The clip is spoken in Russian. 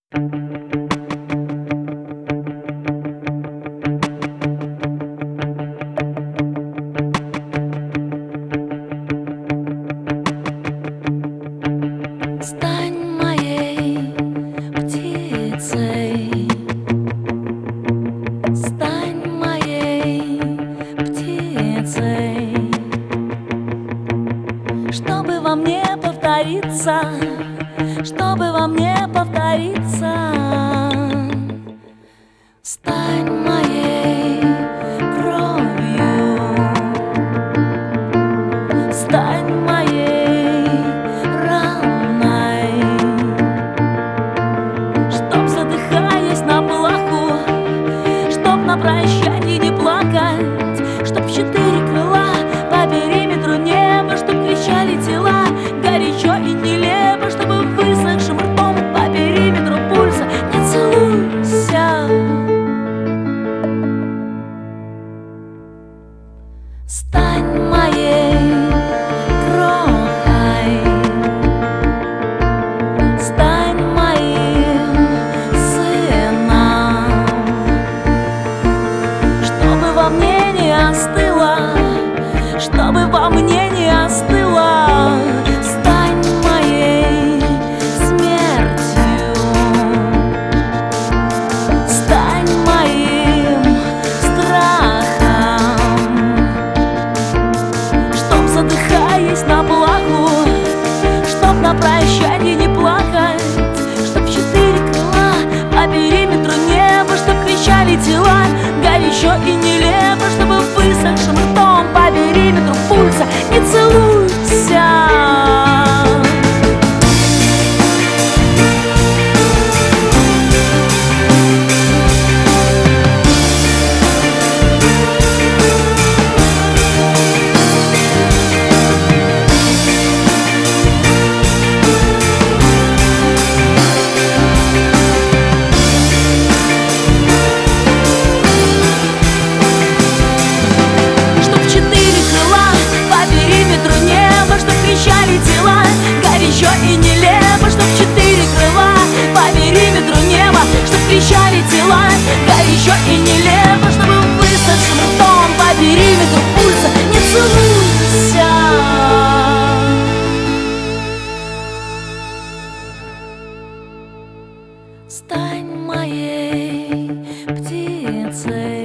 Стань моей птицей, стань моей птицей, чтобы во мне повториться, чтобы во мне повториться. Стань моей кровью, стань моей раной, чтоб, задыхаясь на плаху, чтоб на прощанье не плакать, чтоб в 4 крыла по периметру неба, чтоб кричали тела горячо и нелепо, чтобы высохшим ртом по периметру пульса не целуйся. Стань моей крохой, стань моим сыном, чтобы во мне не остыло, чтобы во мне не остыло. Стань моей смертью, стань моим страхом, чтоб, задыхаясь на плаху, чтоб на прощанье не плакать, чтоб в 4 крыла по периметру неба, чтоб кричали тела горячо и нелепо, чтобы высохшим ртом по периметру пульса не целуйся. И нелепо, чтоб 4 крыла по периметру неба, чтоб кричали тела горячо и нелепо, чтобы высохшим ртом по периметру пульса не целуйся. Стань моей птицей,